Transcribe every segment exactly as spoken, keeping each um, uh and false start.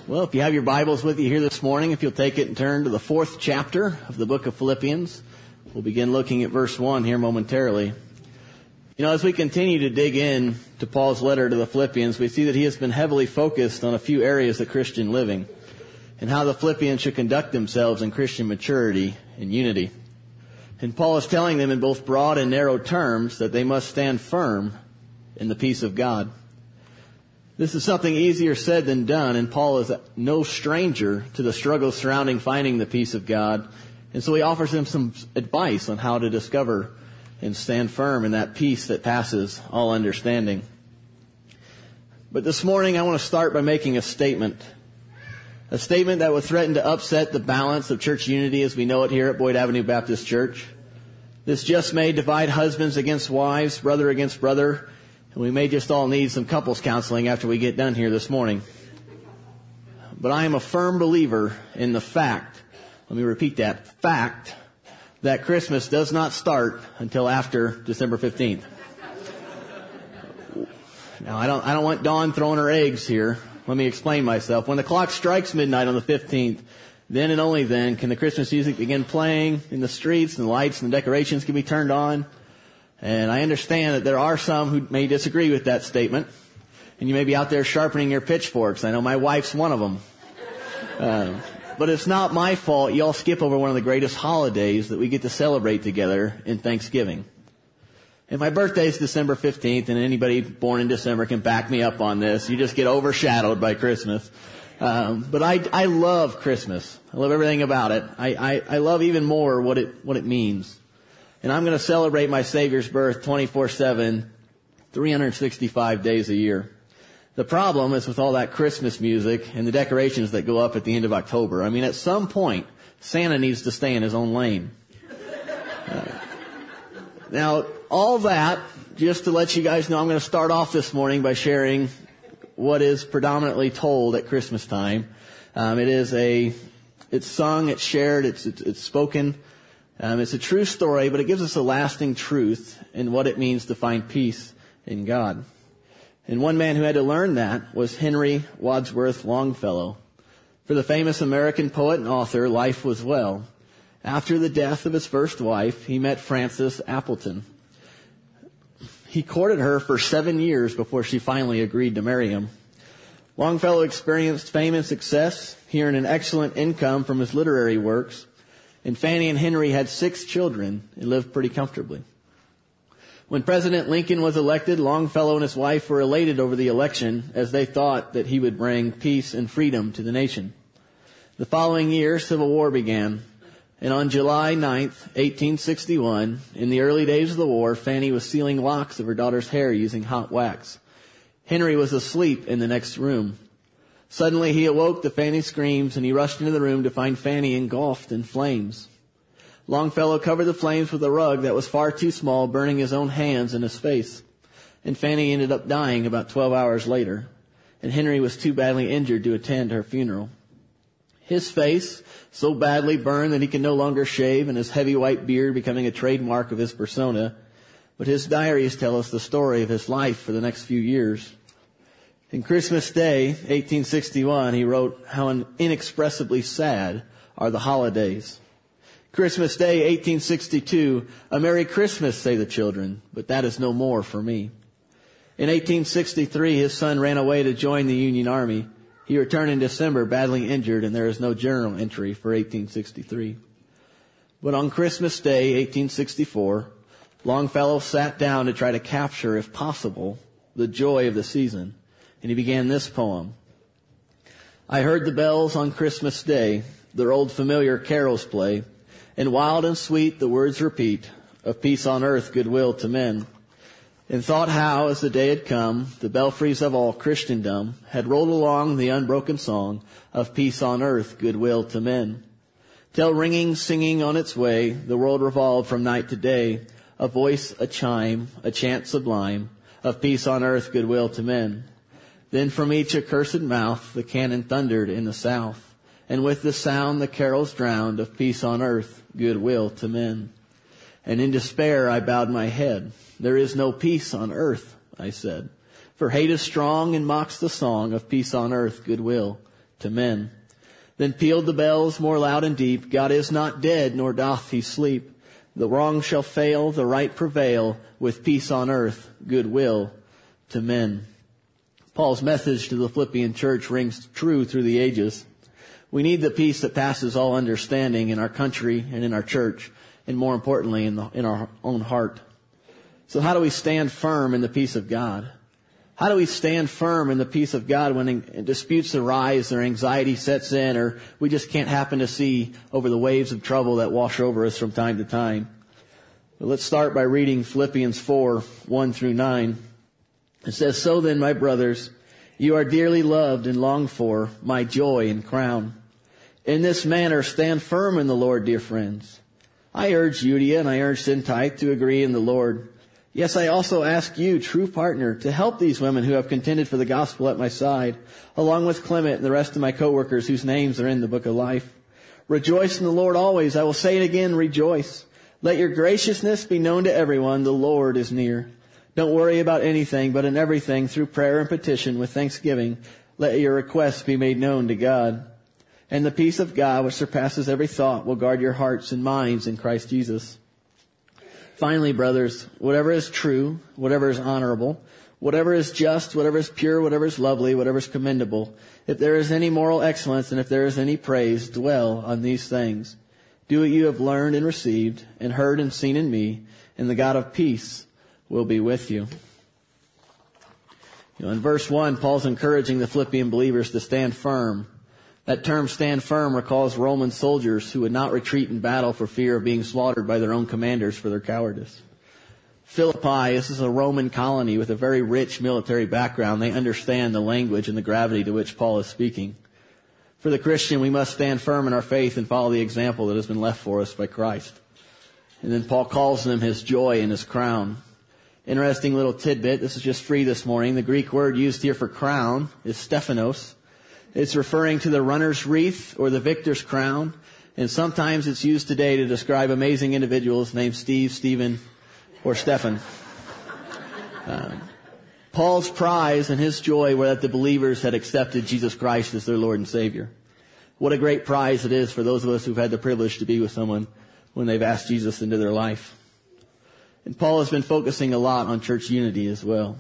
Well, if you have your Bibles with you here this morning, if you'll take it and turn to the fourth chapter of the book of Philippians, we'll begin looking at verse one here momentarily. You know, as we continue to dig in to Paul's letter to the Philippians, we see that he has been heavily focused on a few areas of Christian living and how the Philippians should conduct themselves in Christian maturity and unity. And Paul is telling them in both broad and narrow terms that they must stand firm in the peace of God. This is something easier said than done, and Paul is no stranger to the struggles surrounding finding the peace of God. And so he offers them some advice on how to discover and stand firm in that peace that passes all understanding. But this morning I want to start by making a statement. A statement that would threaten to upset the balance of church unity as we know it here at Boyd Avenue Baptist Church. This just may divide husbands against wives, brother against brother, and we may just all need some couples counseling after we get done here this morning. But I am a firm believer in the fact, let me repeat that, fact, that Christmas does not start until after December fifteenth. Now, I don't, I don't want Dawn throwing her eggs here. Let me explain myself. When the clock strikes midnight on the fifteenth, then and only then can the Christmas music begin playing in the streets, and the lights and the decorations can be turned on. And I understand that there are some who may disagree with that statement. And you may be out there sharpening your pitchforks. I know my wife's one of them. Uh, but it's not my fault y'all skip over one of the greatest holidays that we get to celebrate together in Thanksgiving. And my birthday is December fifteenth, and anybody born in December can back me up on this. You just get overshadowed by Christmas. Um, but I, I love Christmas. I love everything about it. I, I, I love even more what it, what it means. And I'm going to celebrate my Savior's birth twenty-four seven, three hundred sixty-five days a year. The problem is with all that Christmas music and the decorations that go up at the end of October. I mean, at some point, Santa needs to stay in his own lane. Uh, now, all that, just to let you guys know, I'm going to start off this morning by sharing what is predominantly told at Christmas time. Um, it is a, it's sung, it's shared, it's, it's, it's spoken. Um, it's a true story, but it gives us a lasting truth in what it means to find peace in God. And one man who had to learn that was Henry Wadsworth Longfellow. For the famous American poet and author, life was well. After the death of his first wife, he met Frances Appleton. He courted her for seven years before she finally agreed to marry him. Longfellow experienced fame and success. He earned an excellent income from his literary works. And Fanny and Henry had six children and lived pretty comfortably. When President Lincoln was elected, Longfellow and his wife were elated over the election as they thought that he would bring peace and freedom to the nation. The following year, Civil War began. And on July ninth, eighteen sixty-one, in the early days of the war, Fanny was sealing locks of her daughter's hair using hot wax. Henry was asleep in the next room. Suddenly he awoke to Fanny's screams, and he rushed into the room to find Fanny engulfed in flames. Longfellow covered the flames with a rug that was far too small, burning his own hands and his face. And Fanny ended up dying about twelve hours later, and Henry was too badly injured to attend her funeral. His face, so badly burned that he could no longer shave, and his heavy white beard becoming a trademark of his persona. But his diaries tell us the story of his life for the next few years. In Christmas Day, eighteen sixty-one, he wrote, "How inexpressibly sad are the holidays." Christmas Day, eighteen sixty-two, "A Merry Christmas, say the children, but that is no more for me." In eighteen sixty-three, his son ran away to join the Union Army. He returned in December badly injured, and there is no journal entry for eighteen sixty-three. But on Christmas Day, eighteen sixty-four, Longfellow sat down to try to capture, if possible, the joy of the season. And he began this poem. "I heard the bells on Christmas Day, their old familiar carols play, and wild and sweet the words repeat, of peace on earth, goodwill to men. And thought how, as the day had come, the belfries of all Christendom had rolled along the unbroken song of peace on earth, goodwill to men. Till ringing, singing on its way, the world revolved from night to day, a voice, a chime, a chant sublime, of peace on earth, goodwill to men. Then from each accursed mouth the cannon thundered in the south, and with the sound the carols drowned of peace on earth, goodwill to men. And in despair I bowed my head. There is no peace on earth, I said, for hate is strong and mocks the song of peace on earth, goodwill to men. Then pealed the bells more loud and deep, God is not dead, nor doth he sleep. The wrong shall fail, the right prevail, with peace on earth, goodwill to men. Paul's message to the Philippian church rings true through the ages. We need the peace that passes all understanding in our country and in our church, and more importantly, in, the, in our own heart. So how do we stand firm in the peace of God? How do we stand firm in the peace of God when disputes arise or anxiety sets in, or we just can't happen to see over the waves of trouble that wash over us from time to time? But let's start by reading Philippians four, one through nine. It says, So then, my brothers, you are dearly loved and longed for, my joy and crown. In this manner stand firm in the Lord, dear friends. I urge Euodia and I urge Syntyche to agree in the Lord. Yes, I also ask you, true partner, to help these women who have contended for the gospel at my side, along with Clement and the rest of my co-workers whose names are in the book of life. Rejoice in the Lord always. I will say it again, rejoice. Let your graciousness be known to everyone. The Lord is near. Don't worry about anything, but in everything, through prayer and petition with thanksgiving, let your requests be made known to God. And the peace of God, which surpasses every thought, will guard your hearts and minds in Christ Jesus. Finally, brothers, whatever is true, whatever is honorable, whatever is just, whatever is pure, whatever is lovely, whatever is commendable, if there is any moral excellence and if there is any praise, dwell on these things. Do what you have learned and received and heard and seen in me, and the God of peace will be with you. You know, in verse one, Paul's encouraging the Philippian believers to stand firm. That term stand firm recalls Roman soldiers who would not retreat in battle for fear of being slaughtered by their own commanders for their cowardice. Philippi, this is a Roman colony with a very rich military background. They understand the language and the gravity to which Paul is speaking. For the Christian, we must stand firm in our faith and follow the example that has been left for us by Christ. And then Paul calls them his joy and his crown. Interesting little tidbit. This is just free this morning. The Greek word used here for crown is Stephanos. It's referring to the runner's wreath or the victor's crown. And sometimes it's used today to describe amazing individuals named Steve, Stephen, or Stephen. Um, Paul's prize and his joy were that the believers had accepted Jesus Christ as their Lord and Savior. What a great prize it is for those of us who've had the privilege to be with someone when they've asked Jesus into their life. And Paul has been focusing a lot on church unity as well.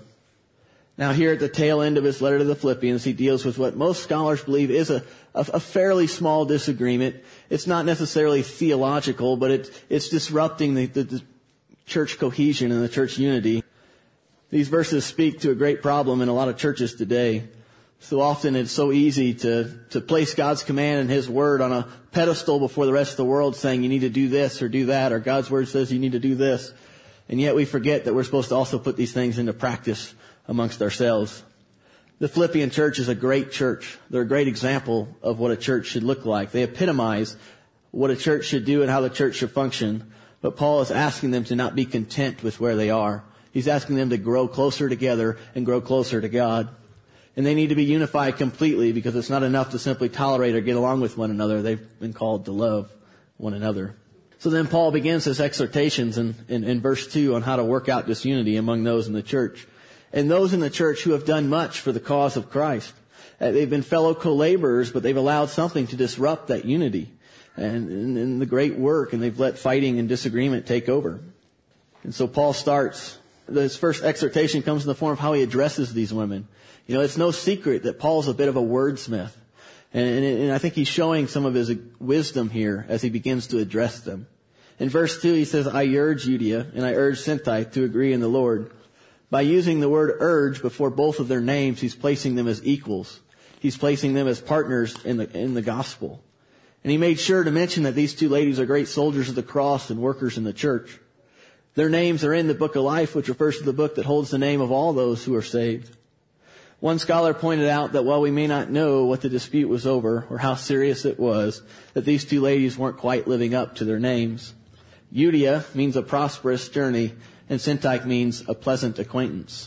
Now here at the tail end of his letter to the Philippians, he deals with what most scholars believe is a, a, a fairly small disagreement. It's not necessarily theological, but it, it's disrupting the, the, the church cohesion and the church unity. These verses speak to a great problem in a lot of churches today. So often it's so easy to, to place God's command and His Word on a pedestal before the rest of the world saying you need to do this or do that, or God's Word says you need to do this. And yet we forget that we're supposed to also put these things into practice amongst ourselves. The Philippian church is a great church. They're a great example of what a church should look like. They epitomize what a church should do and how the church should function. But Paul is asking them to not be content with where they are. He's asking them to grow closer together and grow closer to God. And they need to be unified completely because it's not enough to simply tolerate or get along with one another. They've been called to love one another. So then Paul begins his exhortations in, in, in verse two on how to work out disunity among those in the church. And those in the church who have done much for the cause of Christ. Uh, they've been fellow co-laborers, but they've allowed something to disrupt that unity and, and, and the great work, and they've let fighting and disagreement take over. And so Paul starts, his first exhortation comes in the form of how he addresses these women. You know, it's no secret that Paul's a bit of a wordsmith. And, and, and I think he's showing some of his wisdom here as he begins to address them. In verse two, he says, I urge Euodia and I urge Syntyche to agree in the Lord. By using the word urge before both of their names, he's placing them as equals. He's placing them as partners in the, in the gospel. And he made sure to mention that these two ladies are great soldiers of the cross and workers in the church. Their names are in the book of life, which refers to the book that holds the name of all those who are saved. One scholar pointed out that while we may not know what the dispute was over or how serious it was, that these two ladies weren't quite living up to their names. Euodia means a prosperous journey, and Syntyche means a pleasant acquaintance.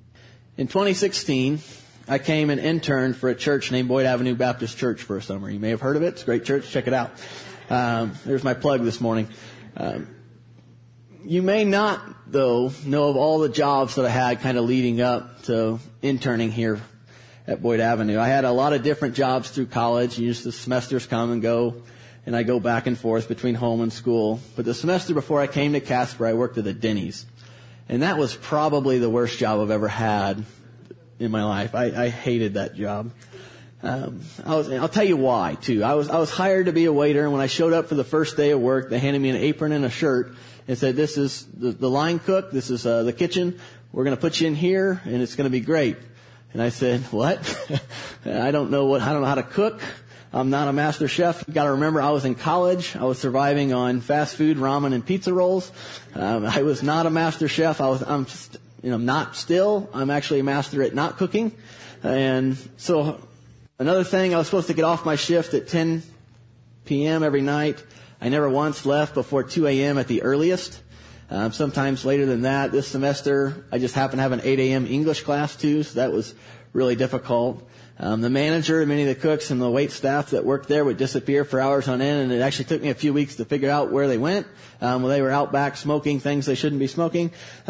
In twenty sixteen, I came and interned for a church named Boyd Avenue Baptist Church for a summer. You may have heard of it. It's a great church. Check it out. Um, there's my plug this morning. Um, you may not, though, know of all the jobs that I had kind of leading up to interning here. at Boyd Avenue. I had a lot of different jobs through college. You just, the semesters come and go, and I go back and forth between home and school. But the semester before I came to Casper, I worked at a Denny's. And that was probably the worst job I've ever had in my life. I, I hated that job. Um, I was, I'll tell you why, too. I was, I was hired to be a waiter, and when I showed up for the first day of work, they handed me an apron and a shirt and said, this is the, the line cook, this is uh, the kitchen, we're going to put you in here, and it's going to be great. And I said, what? I don't know what, I don't know how to cook. I'm not a master chef. You've got to remember, I was in college. I was surviving on fast food, ramen, and pizza rolls. Um, I was not a master chef. I was, I'm, st- you know, not still. I'm actually a master at not cooking. And so, another thing, I was supposed to get off my shift at ten p.m. every night. I never once left before two a.m. at the earliest. Um, sometimes later than that. This semester, I just happened to have an eight a.m. English class too, so that was really difficult. Um, the manager and many of the cooks and the wait staff that worked there would disappear for hours on end, and it actually took me a few weeks to figure out where they went. Um, well, they were out back smoking things they shouldn't be smoking.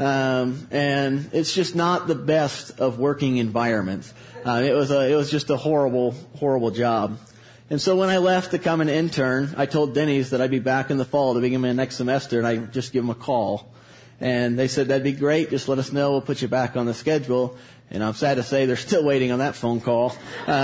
Um, and it's just not the best of working environments. Uh, it was a, it was just a horrible, horrible job. And so when I left to come and intern, I told Denny's that I'd be back in the fall to begin my next semester, and I just give them a call. And they said, that'd be great. Just let us know. We'll put you back on the schedule. And I'm sad to say they're still waiting on that phone call.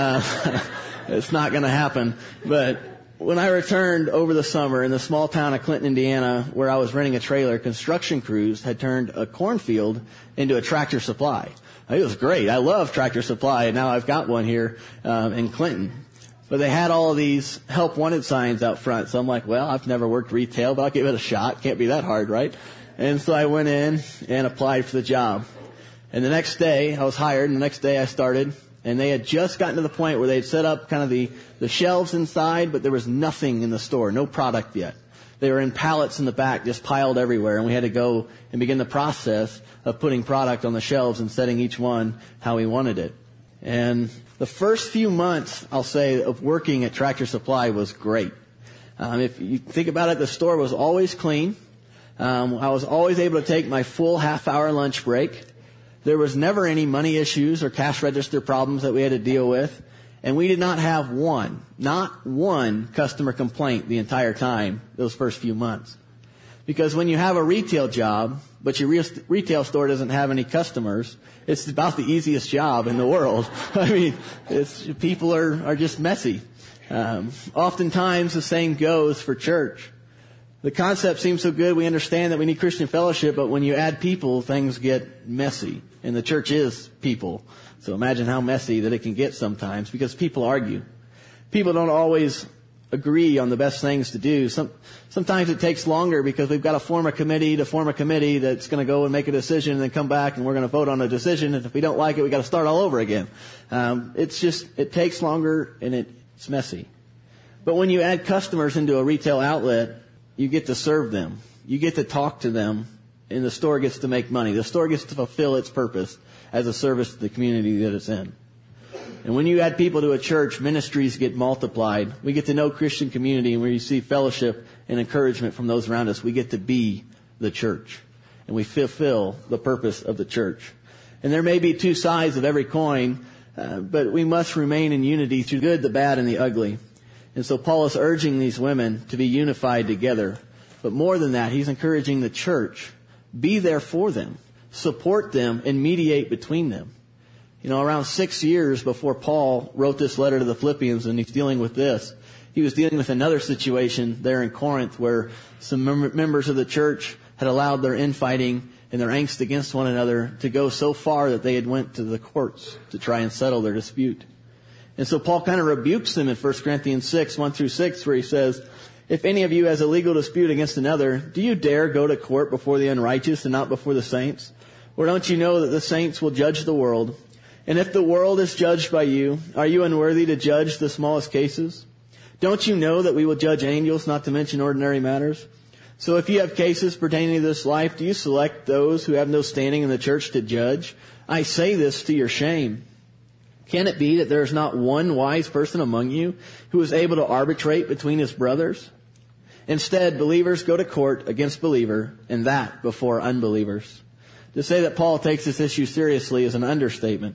Uh, it's not going to happen. But when I returned over the summer in the small town of Clinton, Indiana, where I was renting a trailer, construction crews had turned a cornfield into a Tractor Supply. It was great. I love Tractor Supply, and now I've got one here um, in Clinton. But they had all of these help wanted signs out front. So I'm like, well, I've never worked retail, but I'll give it a shot. Can't be that hard, right? And so I went in and applied for the job. And the next day, I was hired, and the next day I started, and they had just gotten to the point where they'd set up kind of the, the shelves inside, but there was nothing in the store, no product yet. They were in pallets in the back, just piled everywhere, and we had to go and begin the process of putting product on the shelves and setting each one how we wanted it. And the first few months, I'll say, of working at Tractor Supply was great. Um, if you think about it, the store was always clean. Um, I was always able to take my full half-hour lunch break. There was never any money issues or cash register problems that we had to deal with. And we did not have one, not one customer complaint the entire time, those first few months. Because when you have a retail job, but your re- retail store doesn't have any customers, it's about the easiest job in the world. I mean, it's, people are, are just messy. Um, oftentimes the same goes for church. The concept seems so good, we understand that we need Christian fellowship, but when you add people, things get messy. And the church is people. So imagine how messy that it can get sometimes, because people argue. People don't always agree on the best things to do. Some, sometimes it takes longer because we've got to form a committee to form a committee that's going to go and make a decision and then come back and we're going to vote on a decision. And if we don't like it, we've got to start all over again. Um, it's just, it takes longer and it, it's messy. But when you add customers into a retail outlet, you get to serve them. You get to talk to them, and the store gets to make money. The store gets to fulfill its purpose as a service to the community that it's in. And when you add people to a church, ministries get multiplied. We get to know Christian community, and we receive fellowship and encouragement from those around us. We get to be the church, and we fulfill the purpose of the church. And there may be two sides of every coin, uh, but we must remain in unity through the good, the bad, and the ugly. And so Paul is urging these women to be unified together. But more than that, he's encouraging the church. Be there for them. Support them and mediate between them. You know, around six years before Paul wrote this letter to the Philippians, and he's dealing with this, he was dealing with another situation there in Corinth where some mem- members of the church had allowed their infighting and their angst against one another to go so far that they had went to the courts to try and settle their dispute. And so Paul kind of rebukes them in First Corinthians six, one through six, where he says, if any of you has a legal dispute against another, do you dare go to court before the unrighteous and not before the saints? Or don't you know that the saints will judge the world? And if the world is judged by you, are you unworthy to judge the smallest cases? Don't you know that we will judge angels, not to mention ordinary matters? So if you have cases pertaining to this life, do you select those who have no standing in the church to judge? I say this to your shame. Can it be that there is not one wise person among you who is able to arbitrate between his brothers? Instead, believers go to court against believer, and that before unbelievers. To say that Paul takes this issue seriously is an understatement.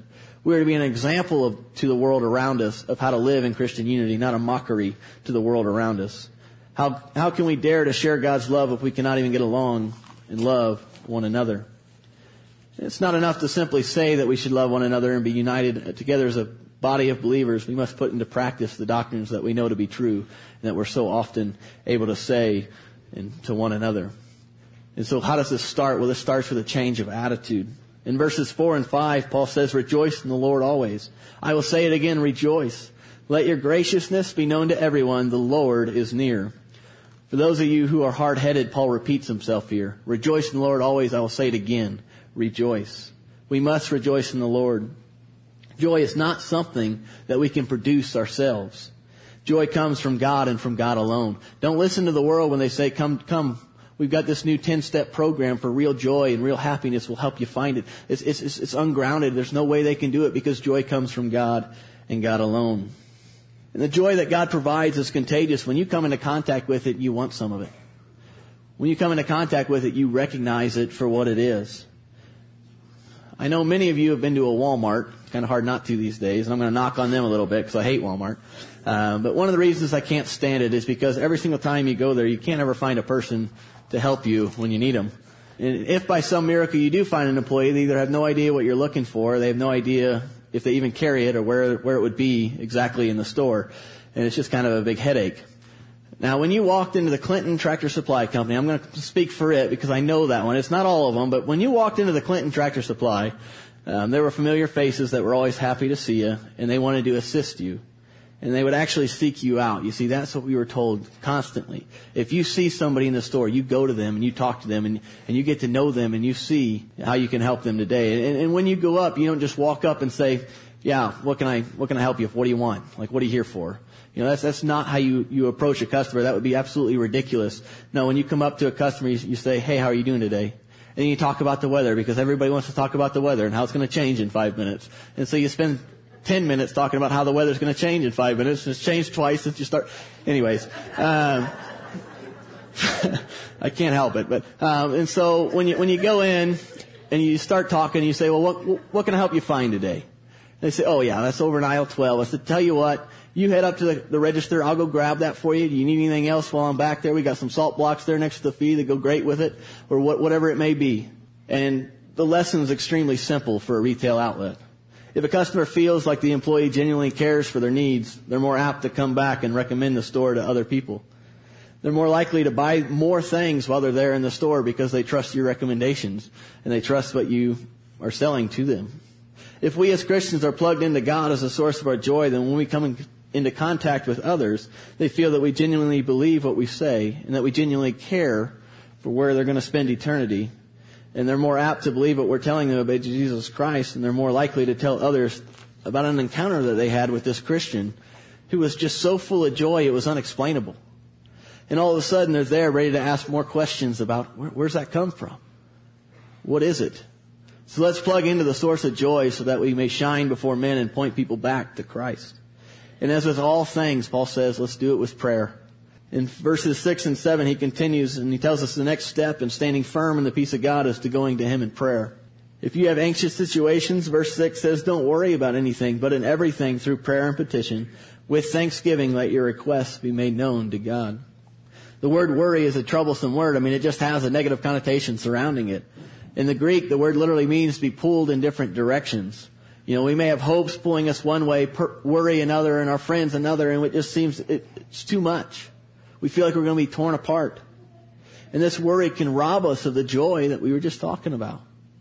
We are to be an example of, to the world around us of how to live in Christian unity, not a mockery to the world around us. How, how can we dare to share God's love if we cannot even get along and love one another? It's not enough to simply say that we should love one another and be united together as a body of believers. We must put into practice the doctrines that we know to be true and that we're so often able to say and to one another. And so how does this start? Well, this starts with a change of attitude. In verses four and five, Paul says, rejoice in the Lord always. I will say it again, rejoice. Let your graciousness be known to everyone. The Lord is near. For those of you who are hard-headed, Paul repeats himself here. Rejoice in the Lord always. I will say it again. Rejoice. We must rejoice in the Lord. Joy is not something that we can produce ourselves. Joy comes from God and from God alone. Don't listen to the world when they say, come, come, we've got this new ten-step program for real joy and real happiness. We'll help you find it. It's, it's, it's, it's ungrounded. There's no way they can do it because joy comes from God and God alone. And the joy that God provides is contagious. When you come into contact with it, you want some of it. When you come into contact with it, you recognize it for what it is. I know many of you have been to a Walmart. It's kind of hard not to these days, and I'm going to knock on them a little bit because I hate Walmart. Uh, but one of the reasons I can't stand it is because every single time you go there, you can't ever find a person to help you when you need them. And if by some miracle you do find an employee, they either have no idea what you're looking for, they have no idea if they even carry it or where where it would be exactly in the store. And it's just kind of a big headache. Now, when you walked into the Clinton Tractor Supply Company, I'm going to speak for it because I know that one. It's not all of them, but when you walked into the Clinton Tractor Supply, um, there were familiar faces that were always happy to see you, and they wanted to assist you. And they would actually seek you out. You see, that's what we were told constantly. If you see somebody in the store, you go to them and you talk to them and, and you get to know them and you see how you can help them today. And, and when you go up, you don't just walk up and say, yeah, what can I, what can I help you with? What do you want? Like, what are you here for? You know, that's, that's not how you, you approach a customer. That would be absolutely ridiculous. No, when you come up to a customer, you, you say, hey, how are you doing today? And then you talk about the weather because everybody wants to talk about the weather and how it's going to change in five minutes. And so you spend ten minutes talking about how the weather's going to change in five minutes. It's changed twice since you start. Anyways, um, I can't help it. But um, and so when you when you go in and you start talking, you say, well, what what can I help you find today? They say, oh yeah, that's over in aisle twelve. I said, tell you what, you head up to the, the register. I'll go grab that for you. Do you need anything else while I'm back there? We got some salt blocks there next to the fee that go great with it, or what, whatever it may be. And the lesson is extremely simple for a retail outlet. If a customer feels like the employee genuinely cares for their needs, they're more apt to come back and recommend the store to other people. They're more likely to buy more things while they're there in the store because they trust your recommendations and they trust what you are selling to them. If we as Christians are plugged into God as a source of our joy, then when we come in, into contact with others, they feel that we genuinely believe what we say and that we genuinely care for where they're going to spend eternity. And they're more apt to believe what we're telling them about Jesus Christ, and they're more likely to tell others about an encounter that they had with this Christian who was just so full of joy it was unexplainable. And all of a sudden they're there ready to ask more questions about where, where's that come from? What is it? So let's plug into the source of joy so that we may shine before men and point people back to Christ. And as with all things, Paul says, let's do it with prayer. In verses six and seven, he continues and he tells us the next step in standing firm in the peace of God is to going to him in prayer. If you have anxious situations, verse six says, don't worry about anything, but in everything through prayer and petition, with thanksgiving, let your requests be made known to God. The word worry is a troublesome word. I mean, it just has a negative connotation surrounding it. In the Greek, the word literally means to be pulled in different directions. You know, we may have hopes pulling us one way, per- worry another, and our friends another, and it just seems it, it's too much. We feel like we're going to be torn apart. And this worry can rob us of the joy that we were just talking about.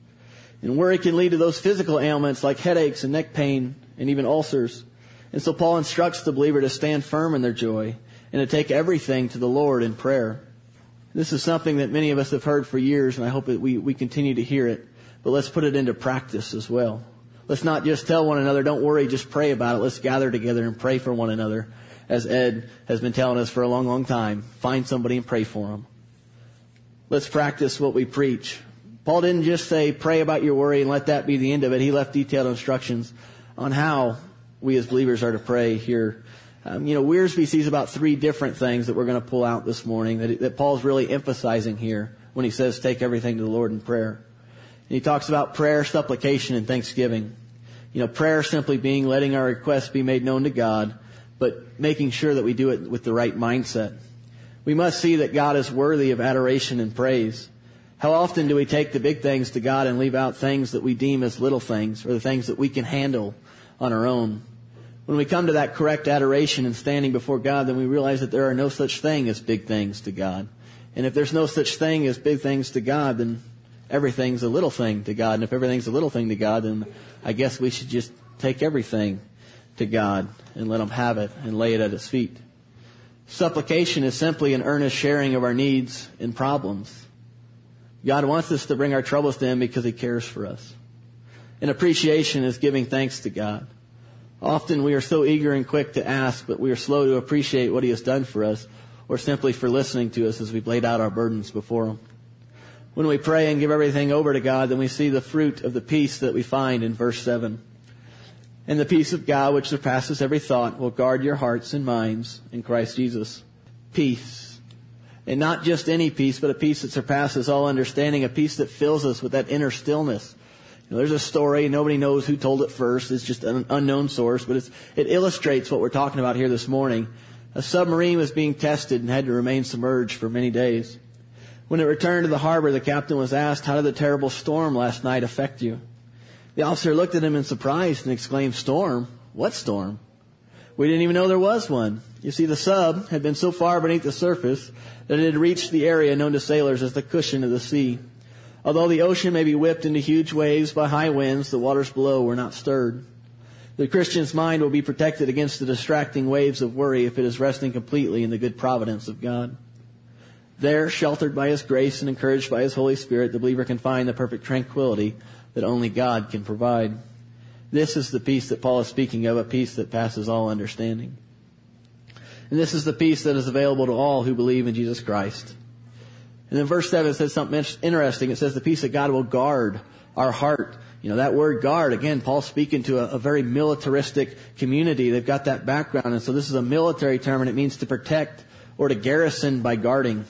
And worry can lead to those physical ailments like headaches and neck pain and even ulcers. And so Paul instructs the believer to stand firm in their joy and to take everything to the Lord in prayer. This is something that many of us have heard for years, and I hope that we, we continue to hear it. But let's put it into practice as well. Let's not just tell one another, don't worry, just pray about it. Let's gather together and pray for one another. As Ed has been telling us for a long, long time, find somebody and pray for them. Let's practice what we preach. Paul didn't just say, pray about your worry and let that be the end of it. He left detailed instructions on how we as believers are to pray here. Um, you know, Wiersbe sees about three different things that we're going to pull out this morning that, that Paul's really emphasizing here when he says, take everything to the Lord in prayer. And he talks about prayer, supplication, and thanksgiving. You know, prayer simply being letting our requests be made known to God, but making sure that we do it with the right mindset. We must see that God is worthy of adoration and praise. How often do we take the big things to God and leave out things that we deem as little things, or the things that we can handle on our own? When we come to that correct adoration and standing before God, then we realize that there are no such thing as big things to God. And if there's no such thing as big things to God, then everything's a little thing to God. And if everything's a little thing to God, then I guess we should just take everything to God and let Him have it and lay it at His feet. Supplication is simply an earnest sharing of our needs and problems. God wants us to bring our troubles to Him because He cares for us. And appreciation is giving thanks to God. Often we are so eager and quick to ask, but we are slow to appreciate what He has done for us, or simply for listening to us as we've laid out our burdens before Him. When we pray and give everything over to God, then we see the fruit of the peace that we find in verse seven. And the peace of God, which surpasses every thought, will guard your hearts and minds in Christ Jesus. Peace. And not just any peace, but a peace that surpasses all understanding, a peace that fills us with that inner stillness. You know, there's a story, nobody knows who told it first, it's just an unknown source, but it's, it illustrates what we're talking about here this morning. A submarine was being tested and had to remain submerged for many days. When it returned to the harbor, the captain was asked, "How did the terrible storm last night affect you?" The officer looked at him in surprise and exclaimed, "Storm? What storm? We didn't even know there was one." You see, the sub had been so far beneath the surface that it had reached the area known to sailors as the cushion of the sea. Although the ocean may be whipped into huge waves by high winds, the waters below were not stirred. The Christian's mind will be protected against the distracting waves of worry if it is resting completely in the good providence of God. There, sheltered by His grace and encouraged by His Holy Spirit, the believer can find the perfect tranquility that only God can provide. This is the peace that Paul is speaking of, a peace that passes all understanding. And this is the peace that is available to all who believe in Jesus Christ. And then verse seven says something interesting. It says the peace of God will guard our heart. You know, that word guard, again, Paul's speaking to a, a very militaristic community. They've got that background. And so this is a military term, and it means to protect or to garrison by guarding.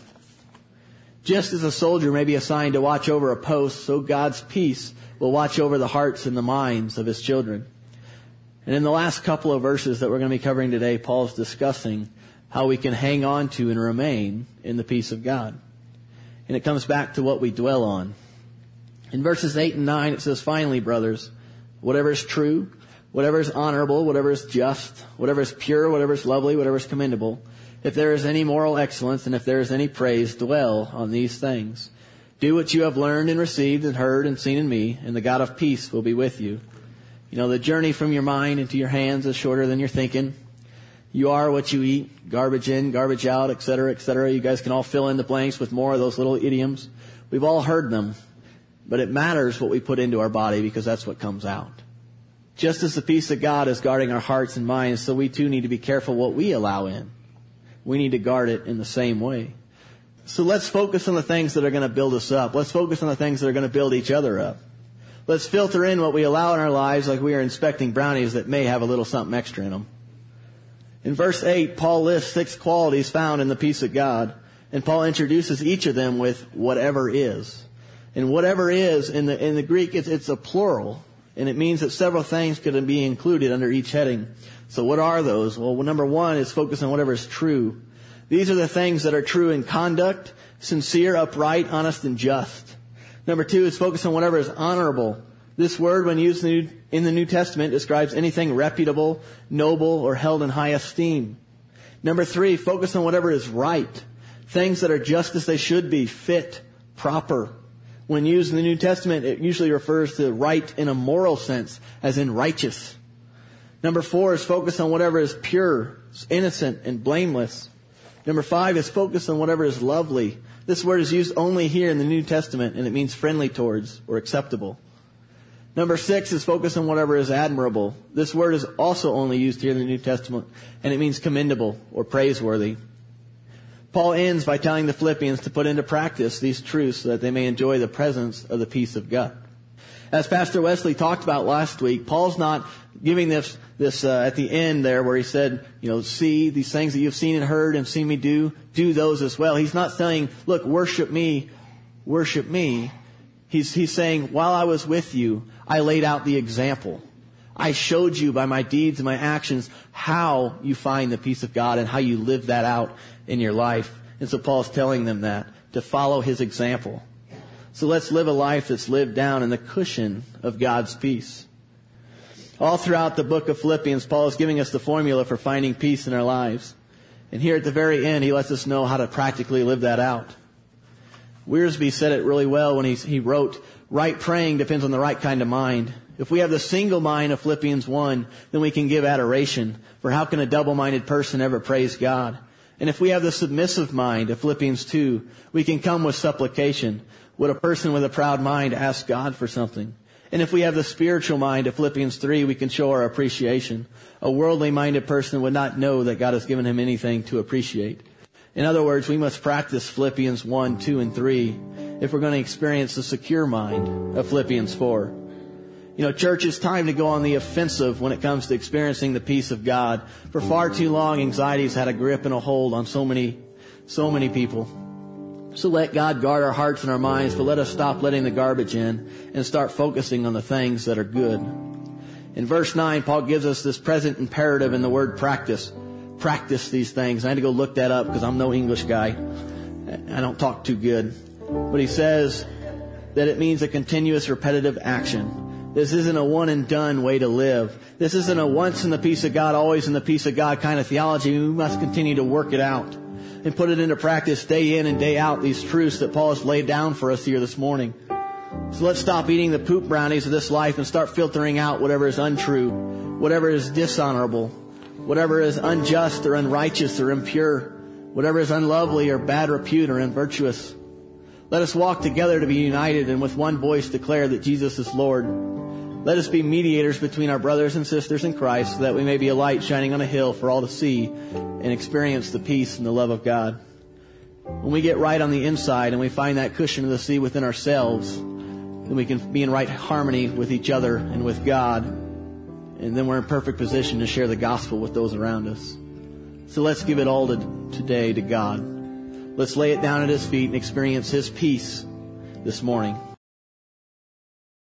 Just as a soldier may be assigned to watch over a post, so God's peace will watch over the hearts and the minds of His children. And in the last couple of verses that we're going to be covering today, Paul's discussing how we can hang on to and remain in the peace of God. And it comes back to what we dwell on. In verses eight and nine, it says, "Finally, brothers, whatever is true, whatever is honorable, whatever is just, whatever is pure, whatever is lovely, whatever is commendable, if there is any moral excellence and if there is any praise, dwell on these things. Do what you have learned and received and heard and seen in me, and the God of peace will be with you." You know, the journey from your mind into your hands is shorter than you're thinking. You are what you eat, garbage in, garbage out, et cetera, et cetera. You guys can all fill in the blanks with more of those little idioms. We've all heard them, but it matters what we put into our body because that's what comes out. Just as the peace of God is guarding our hearts and minds, so we too need to be careful what we allow in. We need to guard it in the same way. So let's focus on the things that are going to build us up. Let's focus on the things that are going to build each other up. Let's filter in what we allow in our lives like we are inspecting brownies that may have a little something extra in them. In verse eight, Paul lists six qualities found in the peace of God, and Paul introduces each of them with whatever is. And whatever is, in the in the Greek, it's, it's a plural, and it means that several things could be included under each heading. So what are those? Well, number one is focus on whatever is true. These are the things that are true in conduct, sincere, upright, honest, and just. Number two is focus on whatever is honorable. This word, when used in the New Testament, describes anything reputable, noble, or held in high esteem. Number three, focus on whatever is right. Things that are just as they should be, fit, proper. When used in the New Testament, it usually refers to right in a moral sense, as in righteous. Number four is focus on whatever is pure, innocent, and blameless. Number five is focus on whatever is lovely. This word is used only here in the New Testament, and it means friendly towards or acceptable. Number six is focus on whatever is admirable. This word is also only used here in the New Testament, and it means commendable or praiseworthy. Paul ends by telling the Philippians to put into practice these truths so that they may enjoy the presence of the peace of God. As Pastor Wesley talked about last week, Paul's not giving this this uh, at the end there where he said, you know, see these things that you've seen and heard and seen me do, do those as well. He's not saying, look, worship me, worship me. He's he's saying, while I was with you, I laid out the example. I showed you by my deeds and my actions how you find the peace of God and how you live that out in your life. And so Paul's telling them that, to follow his example. So let's live a life that's lived down in the cushion of God's peace. All throughout the book of Philippians, Paul is giving us the formula for finding peace in our lives. And here at the very end, he lets us know how to practically live that out. Wiersbe said it really well when he, he wrote, right praying depends on the right kind of mind. If we have the single mind of Philippians one, then we can give adoration. For how can a double-minded person ever praise God? And if we have the submissive mind of Philippians two, we can come with supplication. Would a person with a proud mind ask God for something? And if we have the spiritual mind of Philippians three, we can show our appreciation. A worldly-minded person would not know that God has given him anything to appreciate. In other words, we must practice Philippians one, two, and three if we're going to experience the secure mind of Philippians four. You know, church, it's time to go on the offensive when it comes to experiencing the peace of God. For far too long, anxiety's had a grip and a hold on so many, so many people. So let God guard our hearts and our minds, but let us stop letting the garbage in and start focusing on the things that are good. In verse nine, Paul gives us this present imperative in the word practice. Practice these things. I had to go look that up because I'm no English guy. I don't talk too good. But he says that it means a continuous, repetitive action. This isn't a one and done way to live. This isn't a once in the peace of God, always in the peace of God kind of theology. We must continue to work it out and put it into practice day in and day out, these truths that Paul has laid down for us here this morning. So let's stop eating the poop brownies of this life and start filtering out whatever is untrue, whatever is dishonorable, whatever is unjust or unrighteous or impure, whatever is unlovely or bad repute or unvirtuous. Let us walk together to be united and with one voice declare that Jesus is Lord. Let us be mediators between our brothers and sisters in Christ so that we may be a light shining on a hill for all to see and experience the peace and the love of God. When we get right on the inside and we find that cushion of the sea within ourselves, then we can be in right harmony with each other and with God. And then we're in perfect position to share the gospel with those around us. So let's give it all to, today to God. Let's lay it down at His feet and experience His peace this morning.